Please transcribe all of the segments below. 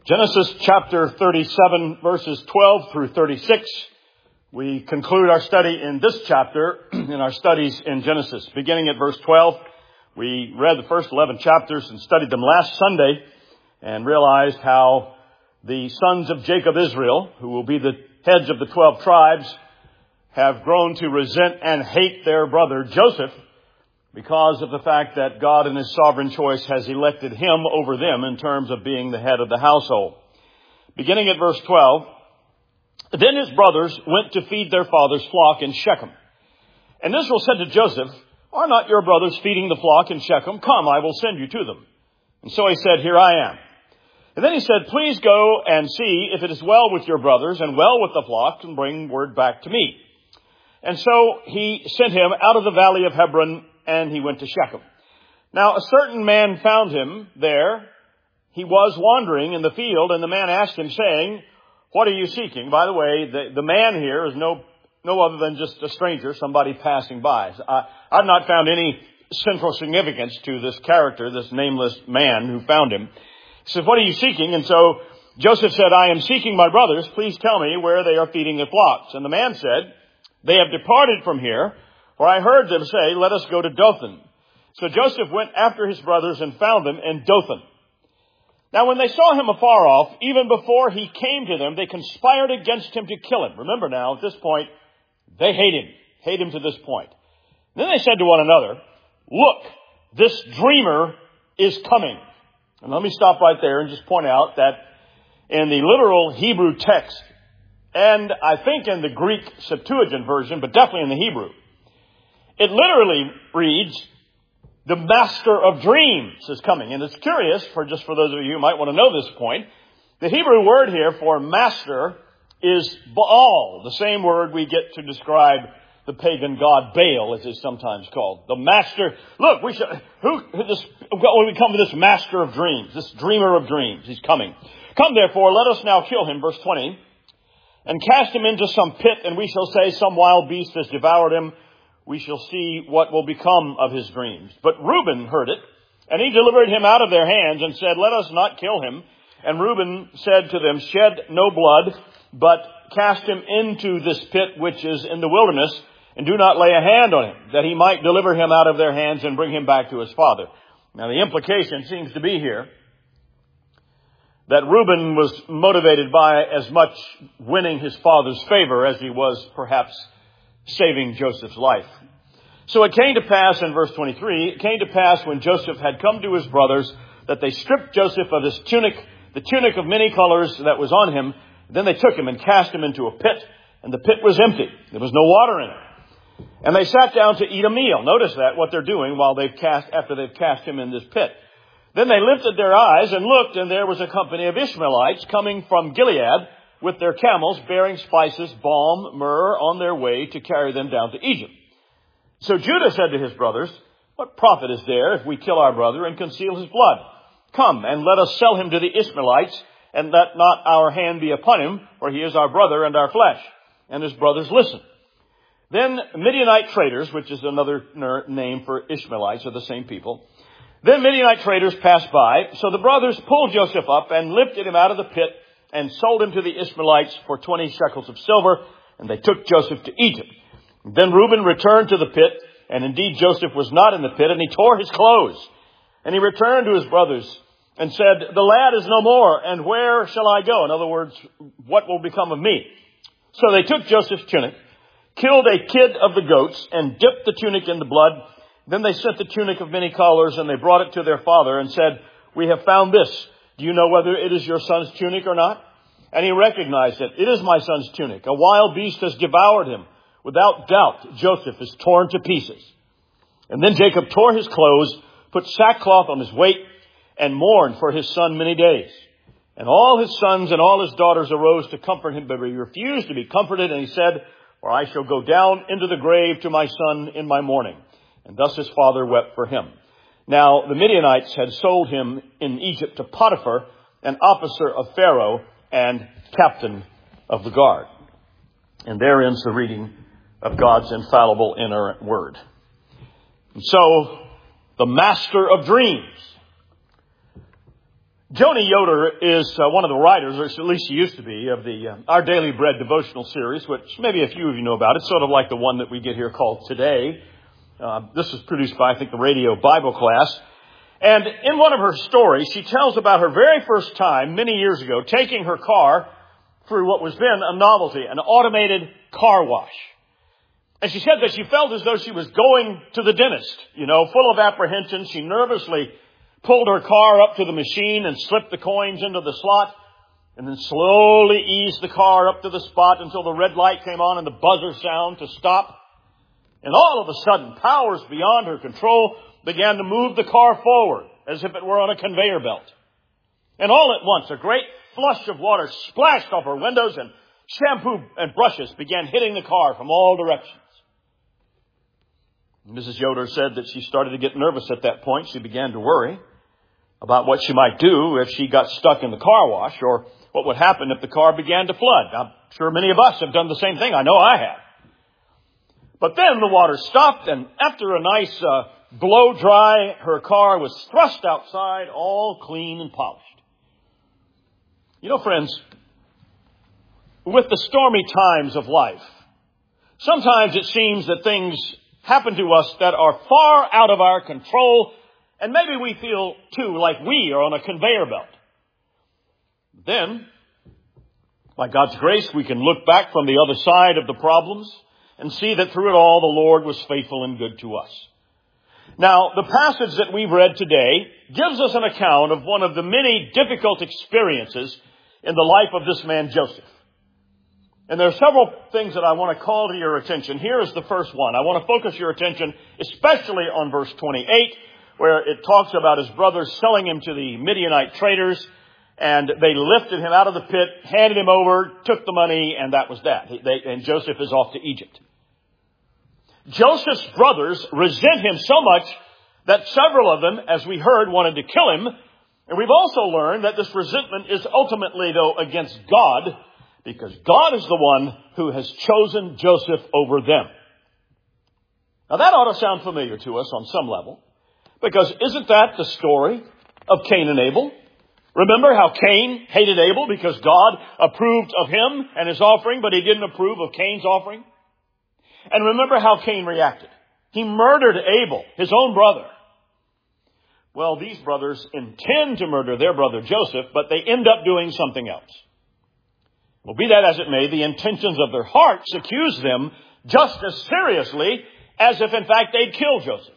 Genesis chapter 37, verses 12 through 36. We conclude our study in this chapter in our studies in Genesis. Beginning at verse 12, we read the first 11 chapters and studied them last Sunday and realized how the sons of Jacob Israel, who will be the heads of the 12 tribes, have grown to resent and hate their brother Joseph because of the fact that God in his sovereign choice has elected him over them in terms of being the head of the household. Beginning at verse 12, then his brothers went to feed their father's flock in Shechem. And Israel said to Joseph, are not your brothers feeding the flock in Shechem? Come, I will send you to them. And so he said, here I am. And then he said, please go and see if it is well with your brothers and well with the flock, and bring word back to me. And so he sent him out of the valley of Hebron, and he went to Shechem. Now a certain man found him there. He was wandering in the field, and the man asked him, saying, what are you seeking? By the way, the man here is no other than just a stranger, somebody passing by. I've not found any central significance to this character, this nameless man who found him. He said, what are you seeking? And so Joseph said, I am seeking my brothers. Please tell me where they are feeding their flocks. And the man said, they have departed from here, for I heard them say, let us go to Dothan. So Joseph went after his brothers and found them in Dothan. Now when they saw him afar off, even before he came to them, they conspired against him to kill him. Remember now, at this point, they hate him to this point. Then they said to one another, look, this dreamer is coming. And let me stop right there and just point out that in the literal Hebrew text, and I think in the Greek Septuagint version, but definitely in the Hebrew, it literally reads, the master of dreams is coming. And it's curious, for those of you who might want to know this point, the Hebrew word here for master is Baal, the same word we get to describe the pagan god Baal, as is sometimes called. The master. Look, when we come to this master of dreams, this dreamer of dreams, he's coming. Come therefore, let us now kill him, verse 20, and cast him into some pit, and we shall say, some wild beast has devoured him. We shall see what will become of his dreams. But Reuben heard it, and he delivered him out of their hands and said, let us not kill him. And Reuben said to them, shed no blood, but cast him into this pit which is in the wilderness, and do not lay a hand on him, that he might deliver him out of their hands and bring him back to his father. Now the implication seems to be here that Reuben was motivated by as much winning his father's favor as he was perhaps saving Joseph's life. So it came to pass in verse 23, it came to pass when Joseph had come to his brothers that they stripped Joseph of his tunic, the tunic of many colors that was on him. Then they took him and cast him into a pit, and the pit was empty. There was no water in it. And they sat down to eat a meal. Notice that, what they're doing after they've cast him in this pit. Then they lifted their eyes and looked, and there was a company of Ishmaelites coming from Gilead with their camels bearing spices, balm, myrrh on their way to carry them down to Egypt. So Judah said to his brothers, what profit is there if we kill our brother and conceal his blood? Come and let us sell him to the Ishmaelites, and let not our hand be upon him, for he is our brother and our flesh. And his brothers listened. Then Midianite traders, which is another name for Ishmaelites, are the same people. Then Midianite traders passed by. So the brothers pulled Joseph up and lifted him out of the pit and sold him to the Ishmaelites for 20 shekels of silver. And they took Joseph to Egypt. Then Reuben returned to the pit. And indeed Joseph was not in the pit, and he tore his clothes. And he returned to his brothers and said, the lad is no more, and where shall I go? In other words, what will become of me? So they took Joseph's tunic, killed a kid of the goats, and dipped the tunic in the blood. Then they sent the tunic of many colors, and they brought it to their father and said, we have found this. Do you know whether it is your son's tunic or not? And he recognized it. It is my son's tunic. A wild beast has devoured him. Without doubt, Joseph is torn to pieces. And then Jacob tore his clothes, put sackcloth on his waist, and mourned for his son many days. And all his sons and all his daughters arose to comfort him, but he refused to be comforted. And he said, for I shall go down into the grave to my son in my mourning. And thus his father wept for him. Now the Midianites had sold him in Egypt to Potiphar, an officer of Pharaoh and captain of the guard. And there ends the reading of God's infallible inerrant word. And so, the master of dreams Joni Yoder is one of the writers, or at least she used to be, of the Our Daily Bread devotional series, which maybe a few of you know about. It's sort of like the one that we get here called Today. This was produced by, I think, the Radio Bible Class. And in one of her stories, she tells about her very first time, many years ago, taking her car through what was then a novelty, an automated car wash. And she said that she felt as though she was going to the dentist, full of apprehension. She nervously pulled her car up to the machine and slipped the coins into the slot, and then slowly eased the car up to the spot until the red light came on and the buzzer sound to stop. And all of a sudden, powers beyond her control began to move the car forward as if it were on a conveyor belt. And all at once, a great flush of water splashed off her windows, and shampoo and brushes began hitting the car from all directions. Mrs. Yoder said that she started to get nervous at that point. She began to worry about what she might do if she got stuck in the car wash, or what would happen if the car began to flood. I'm sure many of us have done the same thing. I know I have. But then the water stopped, and after a nice blow dry, her car was thrust outside, all clean and polished. Friends, with the stormy times of life, sometimes it seems that things happen to us that are far out of our control, and maybe we feel, too, like we are on a conveyor belt. Then, by God's grace, we can look back from the other side of the problems and see that through it all, the Lord was faithful and good to us. Now, the passage that we've read today gives us an account of one of the many difficult experiences in the life of this man, Joseph. And there are several things that I want to call to your attention. Here is the first one. I want to focus your attention especially on verse 28, where it talks about his brothers selling him to the Midianite traders, and they lifted him out of the pit, handed him over, took the money, and that was that. And Joseph is off to Egypt. Joseph's brothers resent him so much that several of them, as we heard, wanted to kill him. And we've also learned that this resentment is ultimately, though, against God, because God is the one who has chosen Joseph over them. Now that ought to sound familiar to us on some level, because isn't that the story of Cain and Abel? Remember how Cain hated Abel because God approved of him and his offering, but he didn't approve of Cain's offering? And remember how Cain reacted. He murdered Abel, his own brother. Well, these brothers intend to murder their brother Joseph, but they end up doing something else. Well, be that as it may, the intentions of their hearts accuse them just as seriously as if, in fact, they'd killed Joseph.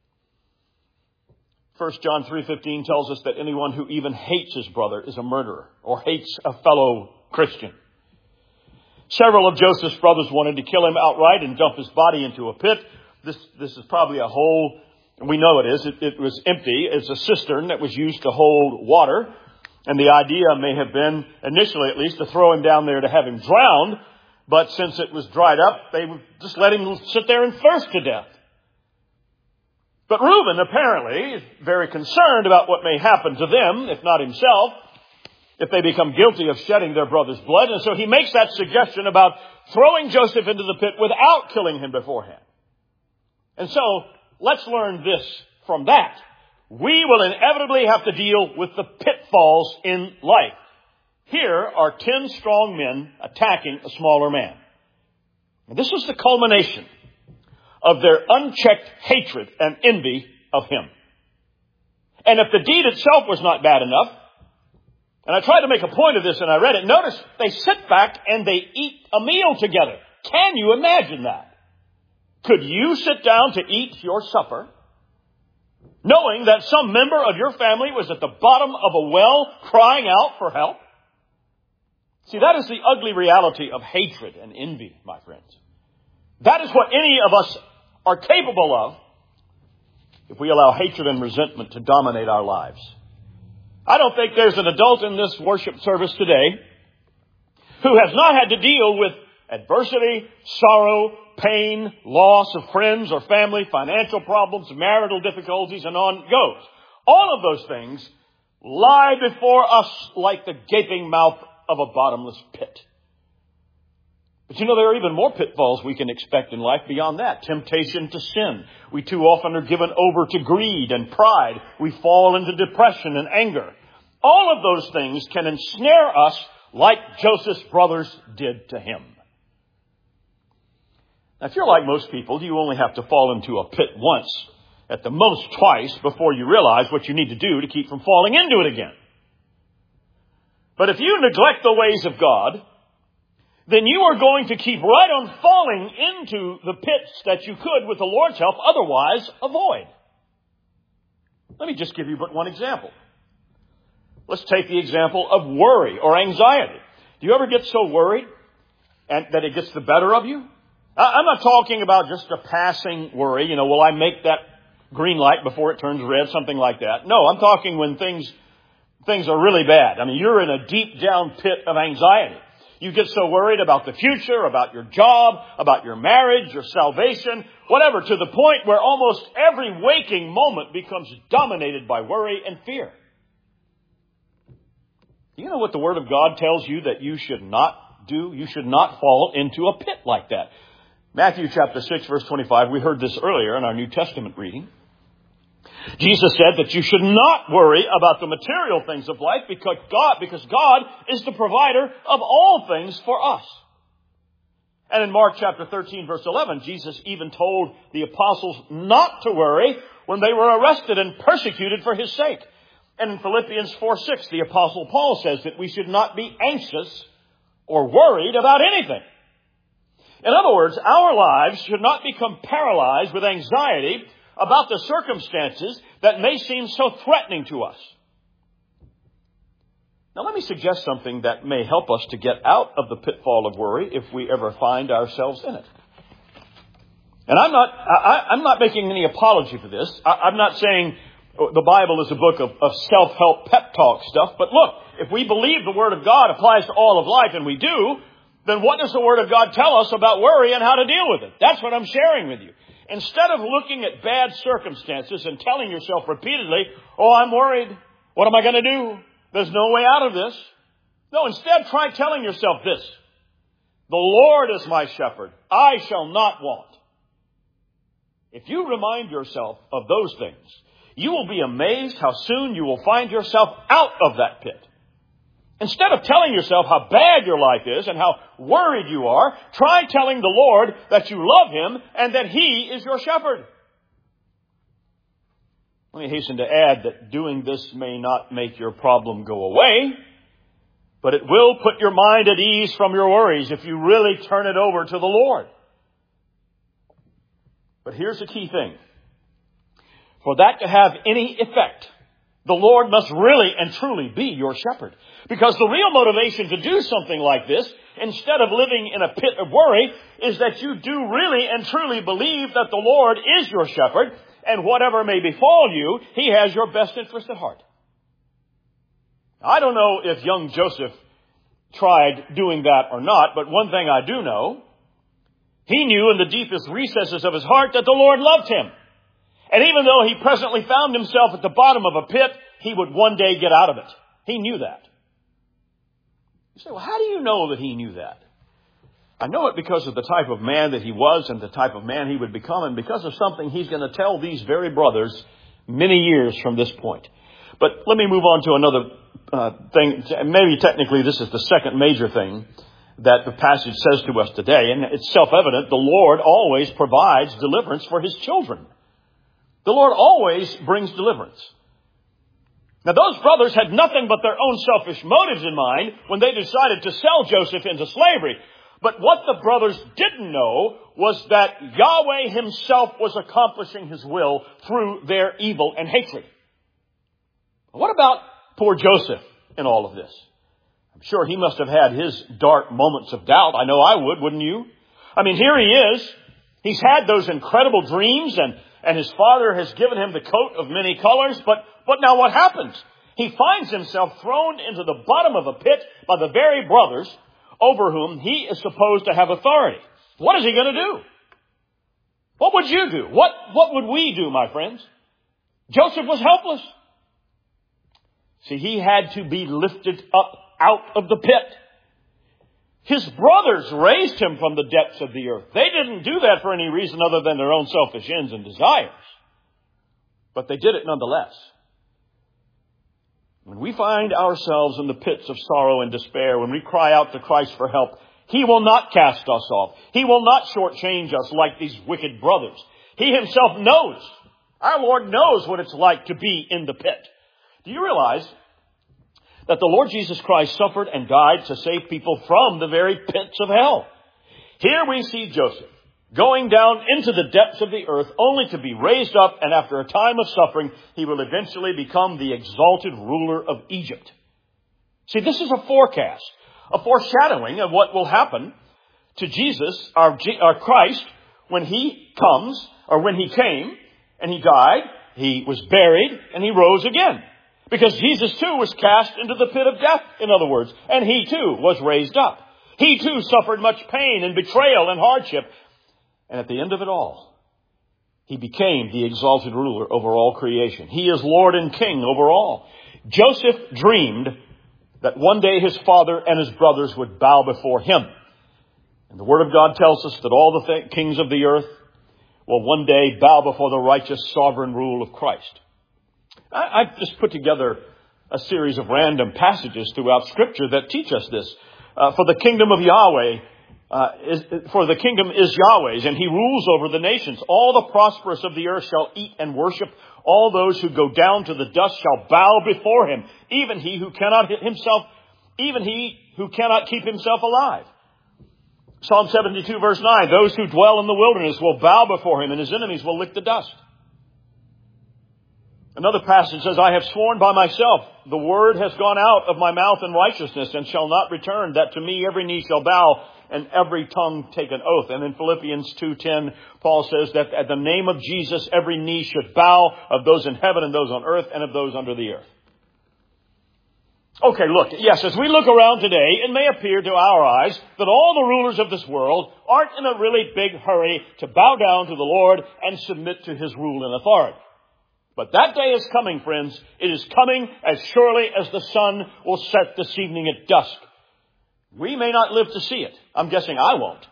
1 John 3:15 tells us that anyone who even hates his brother is a murderer or hates a fellow Christian. Several of Joseph's brothers wanted to kill him outright and dump his body into a pit. This is probably a hole, and we know it is. It was empty. It's a cistern that was used to hold water. And the idea may have been, initially at least, to throw him down there to have him drowned. But since it was dried up, they would just let him sit there and thirst to death. But Reuben apparently is very concerned about what may happen to them, if not himself, if they become guilty of shedding their brother's blood. And so he makes that suggestion about throwing Joseph into the pit without killing him beforehand. And so let's learn this from that. We will inevitably have to deal with the pitfalls in life. Here are 10 strong men attacking a smaller man. And this was the culmination of their unchecked hatred and envy of him. And if the deed itself was not bad enough, and I tried to make a point of this and I read it, notice they sit back and they eat a meal together. Can you imagine that? Could you sit down to eat your supper knowing that some member of your family was at the bottom of a well crying out for help? See, that is the ugly reality of hatred and envy, my friends. That is what any of us are capable of if we allow hatred and resentment to dominate our lives. I don't think there's an adult in this worship service today who has not had to deal with adversity, sorrow, pain, loss of friends or family, financial problems, marital difficulties, and on it goes. All of those things lie before us like the gaping mouth of a bottomless pit. But you know, there are even more pitfalls we can expect in life beyond that. Temptation to sin. We too often are given over to greed and pride. We fall into depression and anger. All of those things can ensnare us like Joseph's brothers did to him. Now, if you're like most people, you only have to fall into a pit once, at the most twice, before you realize what you need to do to keep from falling into it again. But if you neglect the ways of God, then you are going to keep right on falling into the pits that you could, with the Lord's help, otherwise avoid. Let me just give you but one example. Let's take the example of worry or anxiety. Do you ever get so worried and that it gets the better of you? I'm not talking about just a passing worry. Will I make that green light before it turns red? Something like that. No, I'm talking when things are really bad. I mean, you're in a deep down pit of anxiety. You get so worried about the future, about your job, about your marriage, your salvation, whatever, to the point where almost every waking moment becomes dominated by worry and fear. Do you know what the Word of God tells you that you should not do? You should not fall into a pit like that. Matthew chapter 6, verse 25, we heard this earlier in our New Testament reading. Jesus said that you should not worry about the material things of life because God is the provider of all things for us. And in Mark chapter 13, verse 11, Jesus even told the apostles not to worry when they were arrested and persecuted for his sake. And in Philippians 4:6, the apostle Paul says that we should not be anxious or worried about anything. In other words, our lives should not become paralyzed with anxiety about the circumstances that may seem so threatening to us. Now let me suggest something that may help us to get out of the pitfall of worry if we ever find ourselves in it. And I'm not making any apology for this. I'm not saying the Bible is a book of self-help pep talk stuff. But look, if we believe the Word of God applies to all of life, and we do, then what does the Word of God tell us about worry and how to deal with it? That's what I'm sharing with you. Instead of looking at bad circumstances and telling yourself repeatedly, oh, I'm worried. What am I going to do? There's no way out of this. No, instead try telling yourself this. The Lord is my shepherd. I shall not want. If you remind yourself of those things, you will be amazed how soon you will find yourself out of that pit. Instead of telling yourself how bad your life is and how worried you are, try telling the Lord that you love Him and that He is your shepherd. Let me hasten to add that doing this may not make your problem go away, but it will put your mind at ease from your worries if you really turn it over to the Lord. But here's the key thing. For that to have any effect, the Lord must really and truly be your shepherd. Because the real motivation to do something like this, instead of living in a pit of worry, is that you do really and truly believe that the Lord is your shepherd, and whatever may befall you, He has your best interest at heart. I don't know if young Joseph tried doing that or not, but one thing I do know, he knew in the deepest recesses of his heart that the Lord loved him. And even though he presently found himself at the bottom of a pit, he would one day get out of it. He knew that. You say, well, how do you know that he knew that? I know it because of the type of man that he was and the type of man he would become, and because of something he's going to tell these very brothers many years from this point. But let me move on to another thing. Maybe technically this is the second major thing that the passage says to us today. And it's self-evident. The Lord always provides deliverance for His children. The Lord always brings deliverance. Now, those brothers had nothing but their own selfish motives in mind when they decided to sell Joseph into slavery. But what the brothers didn't know was that Yahweh Himself was accomplishing His will through their evil and hatred. What about poor Joseph in all of this? I'm sure he must have had his dark moments of doubt. I know I would, wouldn't you? I mean, here he is. He's had those incredible dreams, and his father has given him the coat of many colors. But now what happens? He finds himself thrown into the bottom of a pit by the very brothers over whom he is supposed to have authority. What is he going to do? What would you do? What would we do, my friends? Joseph was helpless. See, he had to be lifted up out of the pit. His brothers raised him from the depths of the earth. They didn't do that for any reason other than their own selfish ends and desires. But they did it nonetheless. When we find ourselves in the pits of sorrow and despair, when we cry out to Christ for help, He will not cast us off. He will not shortchange us like these wicked brothers. He Himself knows. Our Lord knows what it's like to be in the pit. Do you realize that the Lord Jesus Christ suffered and died to save people from the very pits of hell? Here we see Joseph going down into the depths of the earth only to be raised up, and after a time of suffering, he will eventually become the exalted ruler of Egypt. See, this is a forecast, a foreshadowing of what will happen to Jesus, our Christ, when He comes, or when He came, and He died, He was buried, and He rose again. Because Jesus too was cast into the pit of death, in other words, and He too was raised up. He too suffered much pain and betrayal and hardship. And at the end of it all, He became the exalted ruler over all creation. He is Lord and King over all. Joseph dreamed that one day his father and his brothers would bow before him. And the Word of God tells us that all the kings of the earth will one day bow before the righteous sovereign rule of Christ. I've just put together a series of random passages throughout Scripture that teach us this. For the kingdom of Yahweh, for the kingdom is Yahweh's, and He rules over the nations. All the prosperous of the earth shall eat and worship. All those who go down to the dust shall bow before Him. Even he who cannot keep himself alive. Psalm 72 verse 9. Those who dwell in the wilderness will bow before Him, and His enemies will lick the dust. Another passage says, I have sworn by myself, the word has gone out of my mouth in righteousness, and shall not return, that to me every knee shall bow, and every tongue take an oath. And in Philippians 2:10, Paul says that at the name of Jesus, every knee should bow, of those in heaven and those on earth and of those under the earth. Okay, look, yes, as we look around today, it may appear to our eyes that all the rulers of this world aren't in a really big hurry to bow down to the Lord and submit to His rule and authority. But that day is coming, friends. It is coming as surely as the sun will set this evening at dusk. We may not live to see it. I'm guessing I won't.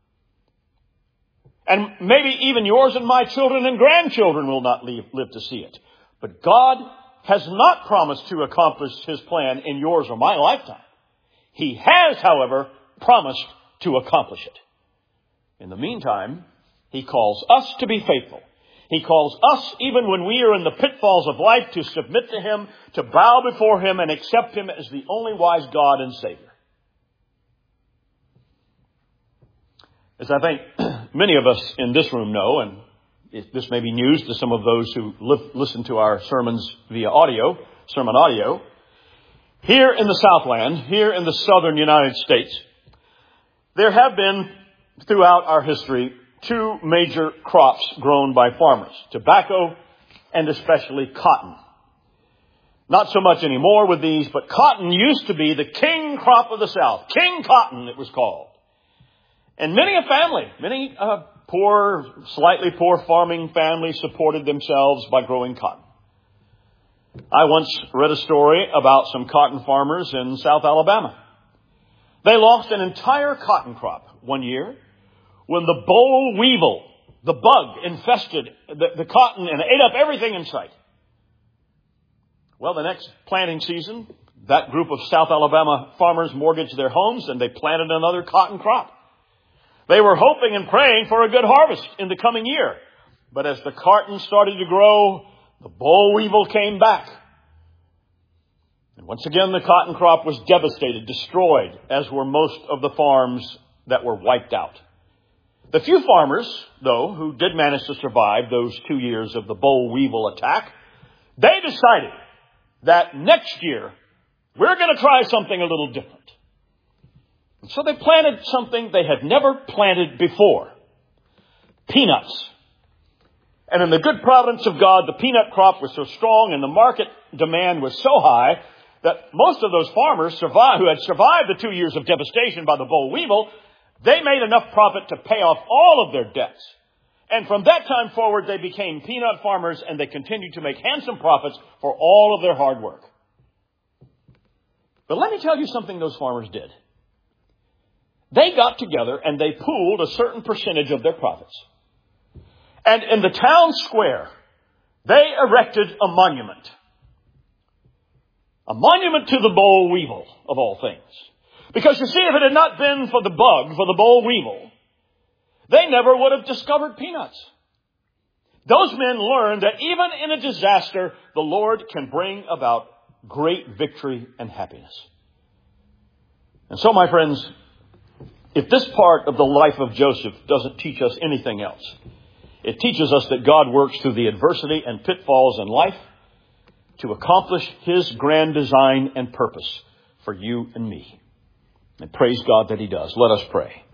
And maybe even yours and my children and grandchildren will not live to see it. But God has not promised to accomplish His plan in yours or my lifetime. He has, however, promised to accomplish it. In the meantime, He calls us to be faithful. He calls us, even when we are in the pitfalls of life, to submit to Him, to bow before Him, and accept Him as the only wise God and Savior. As I think many of us in this room know, and this may be news to some of those who listen to our sermons via sermon audio, here in the Southland, here in the southern United States, there have been, throughout our history, two major crops grown by farmers: tobacco and especially cotton. Not so much anymore with these, but cotton used to be the king crop of the South. King cotton, it was called. And many a family, slightly poor farming families supported themselves by growing cotton. I once read a story about some cotton farmers in South Alabama. They lost an entire cotton crop one year when the boll weevil, the bug, infested the cotton and ate up everything in sight. Well, the next planting season, that group of South Alabama farmers mortgaged their homes and they planted another cotton crop. They were hoping and praying for a good harvest in the coming year. But as the cotton started to grow, the boll weevil came back. And once again, the cotton crop was devastated, destroyed, as were most of the farms that were wiped out. The few farmers, though, who did manage to survive those 2 years of the boll weevil attack, they decided that next year, we're going to try something a little different. And so they planted something they had never planted before: peanuts. And in the good providence of God, the peanut crop was so strong and the market demand was so high that most of those farmers who had survived the 2 years of devastation by the boll weevil, they made enough profit to pay off all of their debts. And from that time forward, they became peanut farmers, and they continued to make handsome profits for all of their hard work. But let me tell you something those farmers did. They got together and they pooled a certain percentage of their profits. And in the town square, they erected a monument. A monument to the boll weevil, of all things. Because you see, if it had not been for the bug, for the boll weevil, they never would have discovered peanuts. Those men learned that even in a disaster, the Lord can bring about great victory and happiness. And so, my friends, if this part of the life of Joseph doesn't teach us anything else, it teaches us that God works through the adversity and pitfalls in life to accomplish His grand design and purpose for you and me. And praise God that He does. Let us pray.